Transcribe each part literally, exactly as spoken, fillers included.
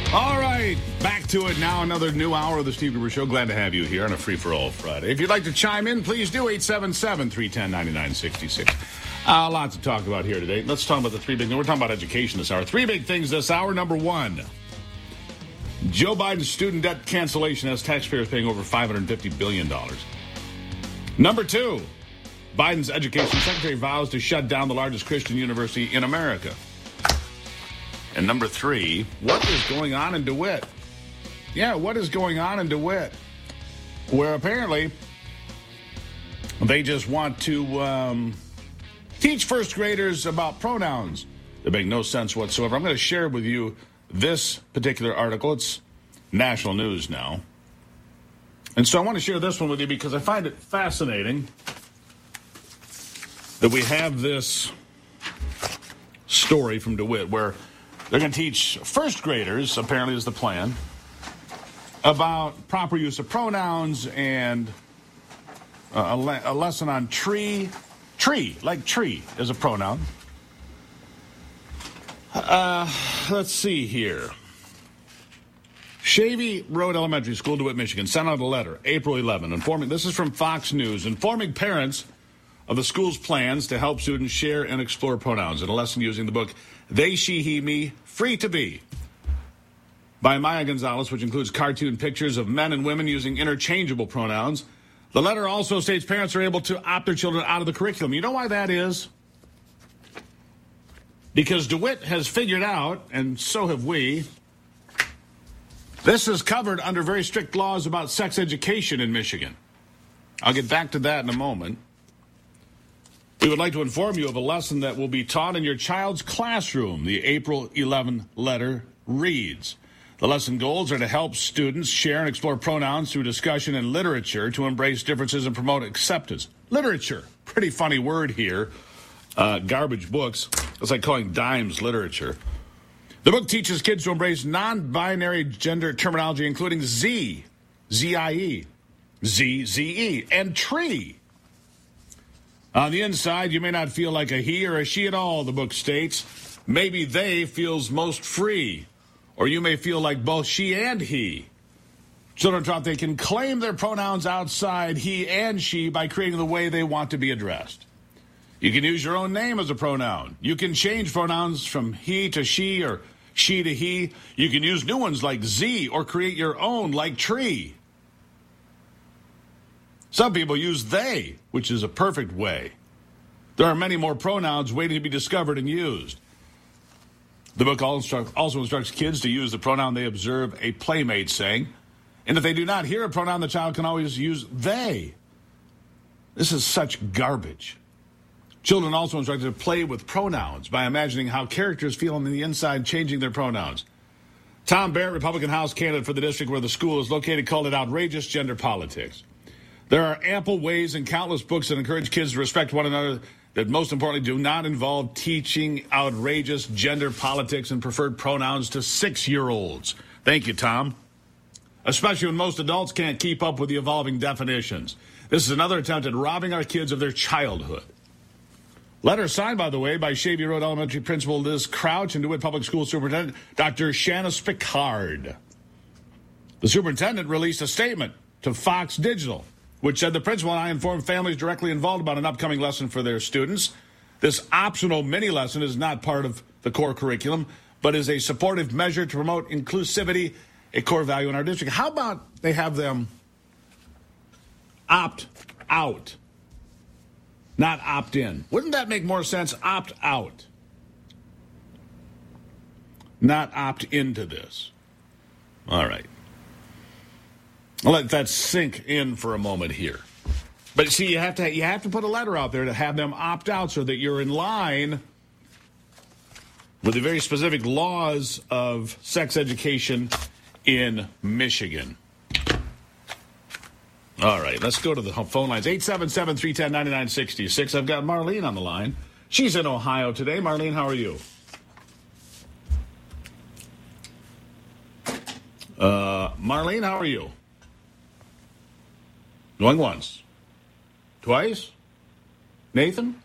All right, back to it now. Another new hour of the Steve Gruber Show. Glad to have you here on a free-for-all Friday. If you'd like to chime in, please do. eight seven seven, three one zero, nine nine six six. Uh, lots to talk about here today. Let's talk about the three big things. We're talking about education this hour. Three big things this hour. Number one, Joe Biden's student debt cancellation has taxpayers paying over five hundred fifty billion dollars. Number two, Biden's education secretary vows to shut down the largest Christian university in America. And number three, what is going on in DeWitt? Yeah, what is going on in DeWitt? Where apparently they just want to um, teach first graders about pronouns that make no sense whatsoever. I'm going to share with you this particular article. It's national news now. And so I want to share this one with you because I find it fascinating that we have this story from DeWitt where they're going to teach first graders, apparently is the plan, about proper use of pronouns and a, le- a lesson on tree. Tree, like tree, is a pronoun. Uh, let's see here. Shavy Road Elementary School, DeWitt, Michigan, sent out a letter, April eleventh, informing, this is from Fox News, informing parents of the school's plans to help students share and explore pronouns in a lesson using the book They, She, He, Me, Free to Be by Maya Gonzalez, which includes cartoon pictures of men and women using interchangeable pronouns. The letter also states parents are able to opt their children out of the curriculum. You know why that is? Because DeWitt has figured out, and so have we, this is covered under very strict laws about sex education in Michigan. I'll get back to that in a moment. We would like to inform you of a lesson that will be taught in your child's classroom. The April eleventh letter reads, the lesson goals are to help students share and explore pronouns through discussion and literature to embrace differences and promote acceptance. Literature, pretty funny word here. Uh, garbage books. It's like calling dimes literature. The book teaches kids to embrace non-binary gender terminology, including Z, Z I E, Z, Z E, and tree. On the inside, you may not feel like a he or a she at all, the book states. Maybe they feels most free, or you may feel like both she and he. Children thought they can claim their pronouns outside he and she by creating the way they want to be addressed. You can use your own name as a pronoun. You can change pronouns from he to she or she to he. You can use new ones like Z or create your own like tree. Some people use they, which is a perfect way. There are many more pronouns waiting to be discovered and used. The book also instructs kids to use the pronoun they observe a playmate saying, and if they do not hear a pronoun, the child can always use they. This is such garbage. Children also instructed to play with pronouns by imagining how characters feel on the inside, changing their pronouns. Tom Barrett, Republican House candidate for the district where the school is located, called it outrageous gender politics. There are ample ways and countless books that encourage kids to respect one another that most importantly do not involve teaching outrageous gender politics and preferred pronouns to six-year-olds. Thank you, Tom. Especially when most adults can't keep up with the evolving definitions. This is another attempt at robbing our kids of their childhood. Letter signed, by the way, by Shavy Road Elementary Principal Liz Crouch and DeWitt Public School Superintendent Doctor Shanice Picard. The superintendent released a statement to Fox Digital, which said the principal and I informed families directly involved about an upcoming lesson for their students. This optional mini lesson is not part of the core curriculum, but is a supportive measure to promote inclusivity, a core value in our district. How about they have them opt out, not opt in? Wouldn't that make more sense? Opt out, not opt into this. All right. I'll let that sink in for a moment here. But see, you have to you have to put a letter out there to have them opt out so that you're in line with the very specific laws of sex education in Michigan. All right, let's go to the phone lines. eight seven seven, three one zero, nine nine six six. I've got Marlene on the line. She's in Ohio today. Marlene, how are you? Uh, Marlene, how are you? Going once. Twice? Nathan?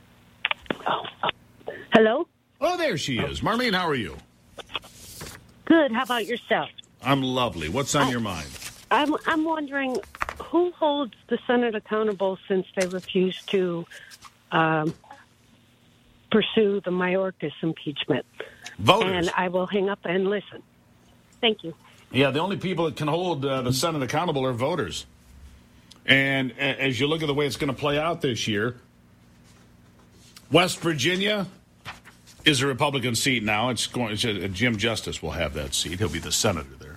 Hello? Oh, there she is. Marlene, how are you? Good. How about yourself? I'm lovely. What's on I, your mind? I'm I'm wondering who holds the Senate accountable since they refused to um, pursue the Mayorkas impeachment. Voters. And I will hang up and listen. Thank you. Yeah, the only people that can hold uh, the Senate accountable are voters. And a- as you look at the way it's going to play out this year, West Virginia is a Republican seat now. It's going. It's a, Jim Justice will have that seat. He'll be the senator there.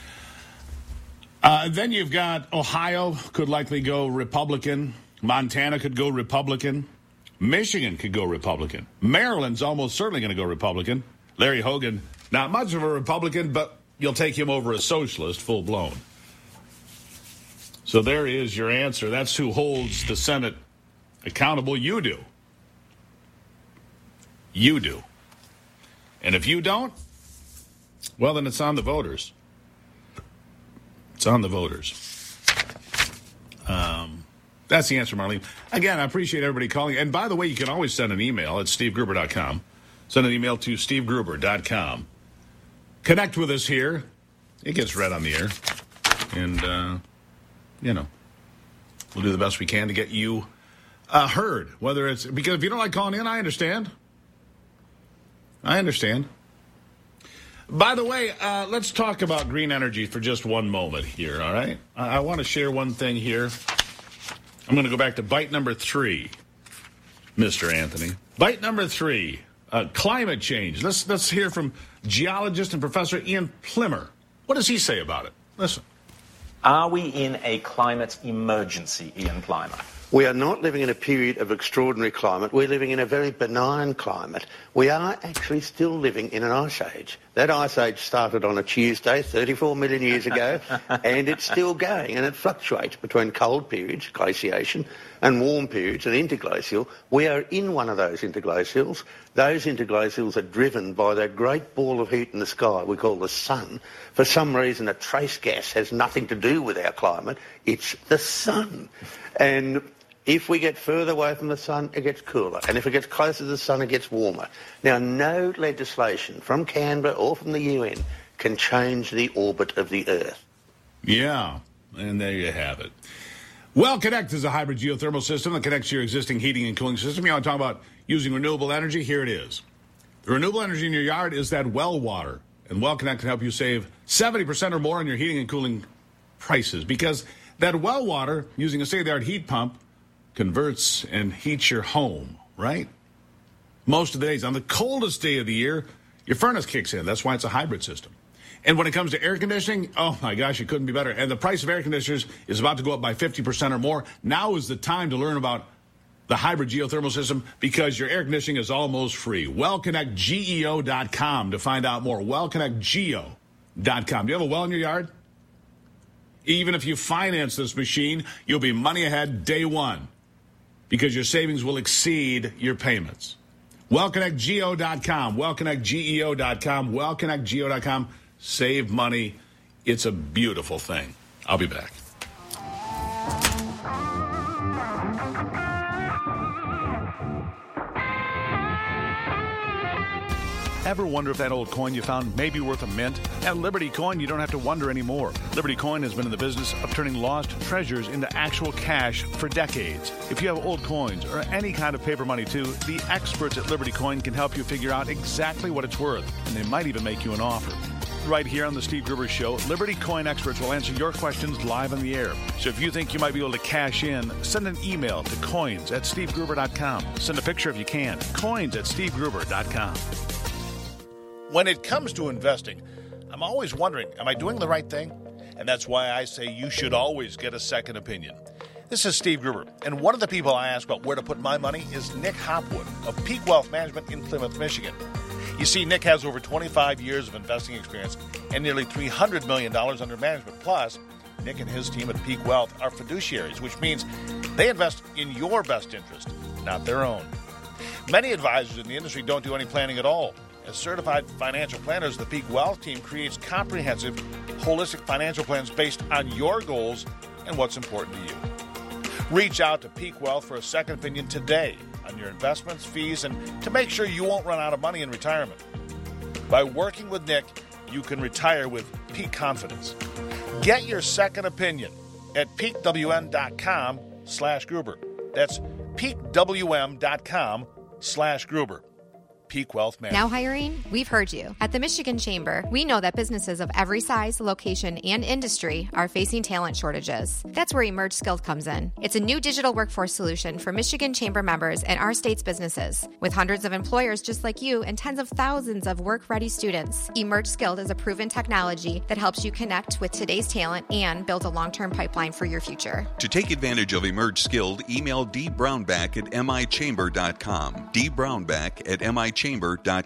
Uh, then you've got Ohio could likely go Republican. Montana could go Republican. Michigan could go Republican. Maryland's almost certainly going to go Republican. Larry Hogan, not much of a Republican, but you'll take him over a socialist, full blown. So there is your answer. That's who holds the Senate accountable. You do. You do. And if you don't, well, then it's on the voters. It's on the voters. Um, that's the answer, Marlene. Again, I appreciate everybody calling. And by the way, you can always send an email at steve gruber dot com. Send an email to steve gruber dot com. Connect with us here. It gets read on the air. And, uh, you know, we'll do the best we can to get you uh, heard. Whether it's because if you don't like calling in, I understand. I understand. By the way, uh, let's talk about green energy for just one moment here, all right? I, I want to share one thing here. I'm going to go back to bite number three, Mister Anthony. Bite number three, uh, climate change. Let's, let's hear from geologist and Professor Ian Plimer. What does he say about it? Listen. Are we in a climate emergency, Ian Plimer? We are not living in a period of extraordinary climate. We're living in a very benign climate. We are actually still living in an ice age. That ice age started on a Tuesday thirty-four million years ago, and it's still going, and it fluctuates between cold periods, glaciation, and warm periods, and interglacial. We are in one of those interglacials. Those interglacials are driven by that great ball of heat in the sky we call the sun. For some reason, a trace gas has nothing to do with our climate. It's the sun. And if we get further away from the sun, it gets cooler. And if it gets closer to the sun, it gets warmer. Now, no legislation from Canberra or from the U N can change the orbit of the Earth. Yeah, and there you have it. Well Connect is a hybrid geothermal system that connects to your existing heating and cooling system. You want to talk about using renewable energy? Here it is. The renewable energy in your yard is that well water. And Well Connect can help you save seventy percent or more on your heating and cooling prices. Because that well water, using a state-of-the-art heat pump, converts and heats your home, right? Most of the days. On the coldest day of the year, your furnace kicks in. That's why it's a hybrid system. And when it comes to air conditioning, oh my gosh, it couldn't be better. And the price of air conditioners is about to go up by fifty percent or more. Now is the time to learn about the hybrid geothermal system because your air conditioning is almost free. well connect geo dot com to find out more. well connect geo dot com. Do you have a well in your yard? Even if you finance this machine, you'll be money ahead day one because your savings will exceed your payments. well connect geo dot com. well connect geo dot com. well connect geo dot com. Save money. It's a beautiful thing. I'll be back. Ever wonder if that old coin you found may be worth a mint? At Liberty Coin, you don't have to wonder anymore. Liberty Coin has been in the business of turning lost treasures into actual cash for decades. If you have old coins or any kind of paper money too, the experts at Liberty Coin can help you figure out exactly what it's worth, and they might even make you an offer. Right here on the Steve Gruber Show, Liberty Coin experts will answer your questions live on the air. So if you think you might be able to cash in, send an email to coins at steve gruber dot com. Send a picture if you can. coins at steve gruber dot com. When it comes to investing, I'm always wondering, am I doing the right thing? And that's why I say you should always get a second opinion. This is Steve Gruber, and one of the people I ask about where to put my money is Nick Hopwood of Peak Wealth Management in Plymouth, Michigan. You see, Nick has over twenty-five years of investing experience and nearly three hundred million dollars under management. Plus, Nick and his team at Peak Wealth are fiduciaries, which means they invest in your best interest, not their own. Many advisors in the industry don't do any planning at all. As certified financial planners, the Peak Wealth team creates comprehensive, holistic financial plans based on your goals and what's important to you. Reach out to Peak Wealth for a second opinion today on your investments, fees, and to make sure you won't run out of money in retirement. By working with Nick, you can retire with peak confidence. Get your second opinion at peak w m dot com slash Gruber. That's peak w m dot com slash Gruber. Peak Wealth Management. Now hiring? We've heard you. At the Michigan Chamber, we know that businesses of every size, location, and industry are facing talent shortages. That's where Emerge Skilled comes in. It's a new digital workforce solution for Michigan Chamber members and our state's businesses. With hundreds of employers just like you and tens of thousands of work-ready students, Emerge Skilled is a proven technology that helps you connect with today's talent and build a long-term pipeline for your future. To take advantage of Emerge Skilled, email dbrownback at m i chamber dot com. dbrownback at m i chamber dot